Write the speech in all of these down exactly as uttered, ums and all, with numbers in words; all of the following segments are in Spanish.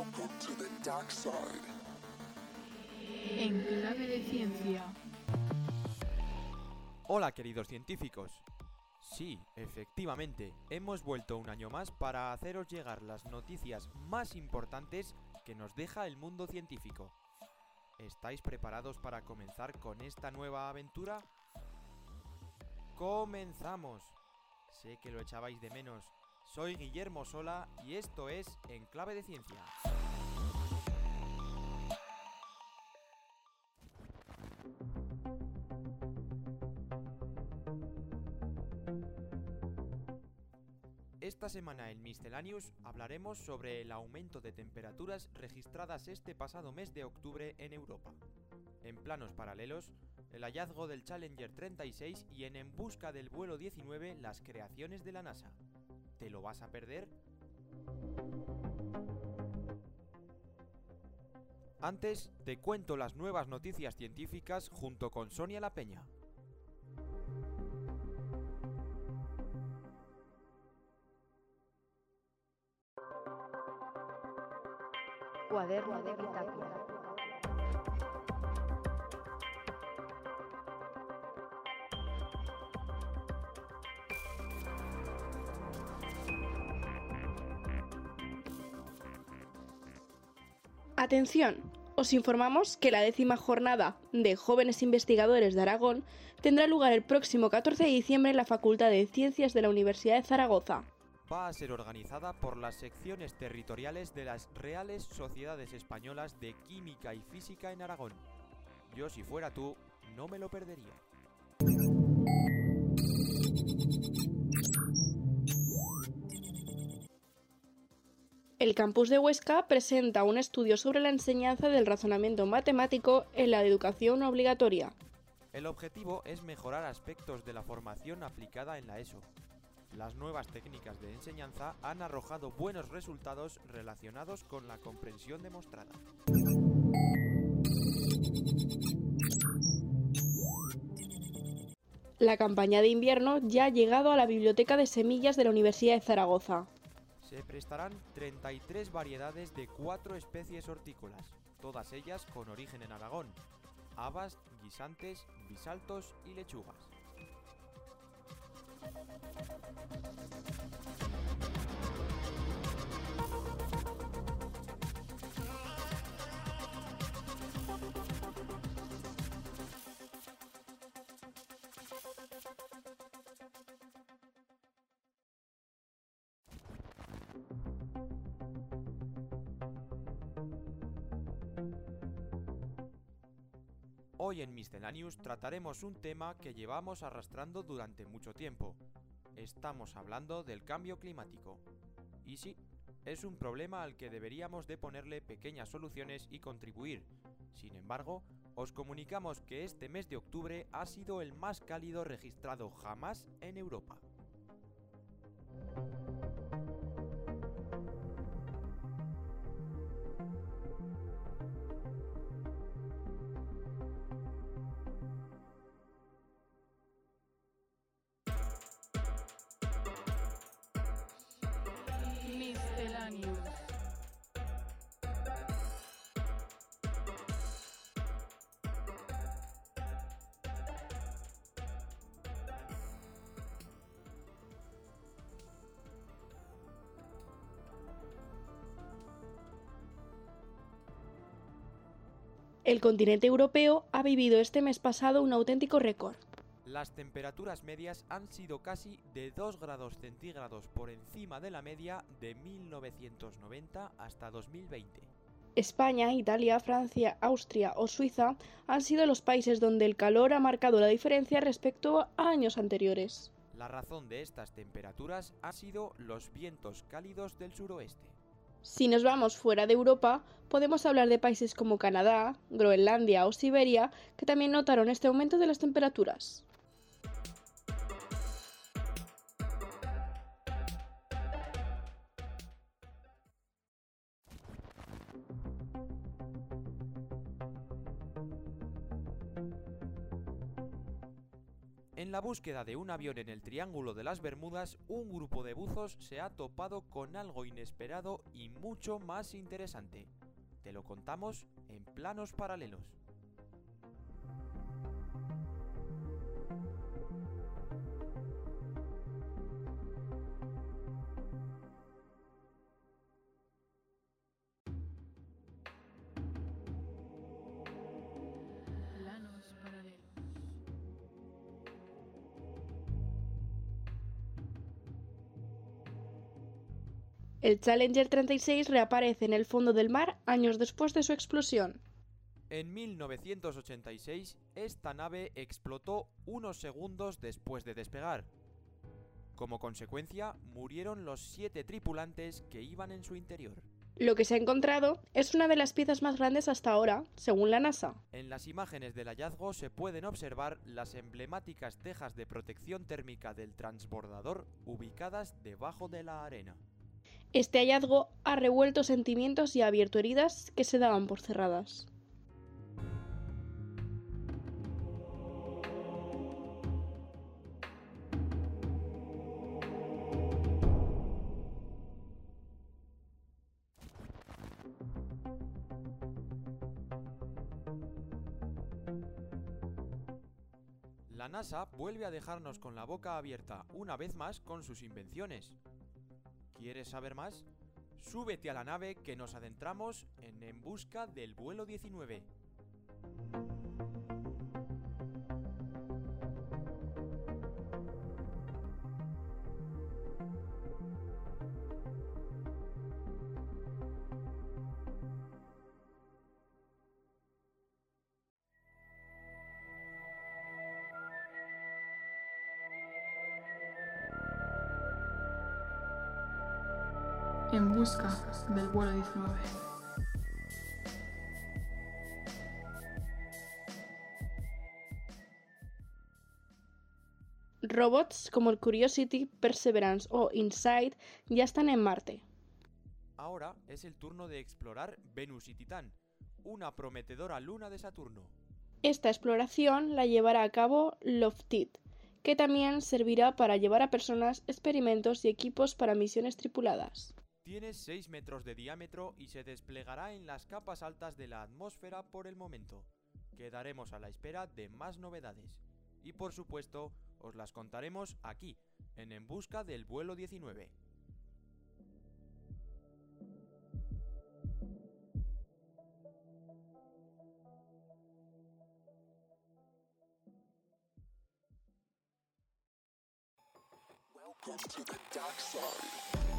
Welcome to the dark side. En clave de ciencia. Hola queridos científicos. Sí, efectivamente, hemos vuelto un año más para haceros llegar las noticias más importantes que nos deja el mundo científico. ¿Estáis preparados para comenzar con esta nueva aventura? ¡Comenzamos! Sé que lo echabais de menos. Soy Guillermo Sola y esto es En Clave de Ciencia. Esta semana en Miscellaneous hablaremos sobre el aumento de temperaturas registradas este pasado mes de octubre en Europa. En planos paralelos, el hallazgo del Challenger treinta y seis y en En busca del vuelo diecinueve, las creaciones de la NASA. ¿Te lo vas a perder? Antes, te cuento las nuevas noticias científicas junto con Sonia La Peña. Cuaderno de bitácora. Atención, os informamos que la décima jornada de Jóvenes Investigadores de Aragón tendrá lugar el próximo catorce de diciembre en la Facultad de Ciencias de la Universidad de Zaragoza. Va a ser organizada por las secciones territoriales de las Reales Sociedades Españolas de Química y Física en Aragón. Yo, si fuera tú, no me lo perdería. El campus de Huesca presenta un estudio sobre la enseñanza del razonamiento matemático en la educación obligatoria. El objetivo es mejorar aspectos de la formación aplicada en la ESO. Las nuevas técnicas de enseñanza han arrojado buenos resultados relacionados con la comprensión demostrada. La campaña de invierno ya ha llegado a la Biblioteca de Semillas de la Universidad de Zaragoza. Se prestarán treinta y tres variedades de cuatro especies hortícolas, todas ellas con origen en Aragón: habas, guisantes, bisaltos y lechugas. Hoy en Miscellaneous trataremos un tema que llevamos arrastrando durante mucho tiempo. Estamos hablando del cambio climático. Y sí, es un problema al que deberíamos de ponerle pequeñas soluciones y contribuir. Sin embargo, os comunicamos que este mes de octubre ha sido el más cálido registrado jamás en Europa. Miscellaneous. El continente europeo ha vivido este mes pasado un auténtico récord. Las temperaturas medias han sido casi de dos grados centígrados por encima de la media de mil novecientos noventa hasta dos mil veinte. España, Italia, Francia, Austria o Suiza han sido los países donde el calor ha marcado la diferencia respecto a años anteriores. La razón de estas temperaturas ha sido los vientos cálidos del suroeste. Si nos vamos fuera de Europa, podemos hablar de países como Canadá, Groenlandia o Siberia, que también notaron este aumento de las temperaturas. En la búsqueda de un avión en el Triángulo de las Bermudas, un grupo de buzos se ha topado con algo inesperado y mucho más interesante. Te lo contamos en Planos Paralelos. Planos paralelos. El Challenger treinta y seis reaparece en el fondo del mar años después de su explosión. En mil novecientos ochenta y seis, esta nave explotó unos segundos después de despegar. Como consecuencia, murieron los siete tripulantes que iban en su interior. Lo que se ha encontrado es una de las piezas más grandes hasta ahora, según la NASA. En las imágenes del hallazgo se pueden observar las emblemáticas tejas de protección térmica del transbordador ubicadas debajo de la arena. Este hallazgo ha revuelto sentimientos y ha abierto heridas que se daban por cerradas. La NASA vuelve a dejarnos con la boca abierta una vez más con sus invenciones. ¿Quieres saber más? Súbete a la nave que nos adentramos en En Busca del Vuelo diecinueve. En busca del vuelo diecinueve. Robots como el Curiosity, Perseverance o Insight ya están en Marte. Ahora es el turno de explorar Venus y Titán, una prometedora luna de Saturno. Esta exploración la llevará a cabo Lofted, que también servirá para llevar a personas, experimentos y equipos para misiones tripuladas. Tiene seis metros de diámetro y se desplegará en las capas altas de la atmósfera por el momento. Quedaremos a la espera de más novedades. Y por supuesto, os las contaremos aquí, en En Busca del Vuelo diecinueve. Welcome to the dark side.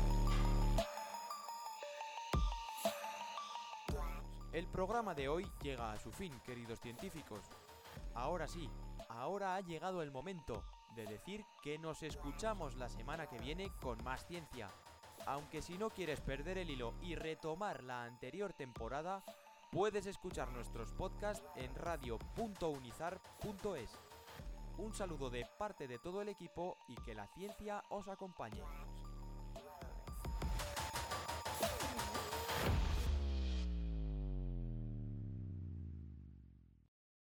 El programa de hoy llega a su fin, queridos científicos. Ahora sí, ahora ha llegado el momento de decir que nos escuchamos la semana que viene con más ciencia. Aunque si no quieres perder el hilo y retomar la anterior temporada, puedes escuchar nuestros podcasts en radio punto unizar punto es. Un saludo de parte de todo el equipo y que la ciencia os acompañe.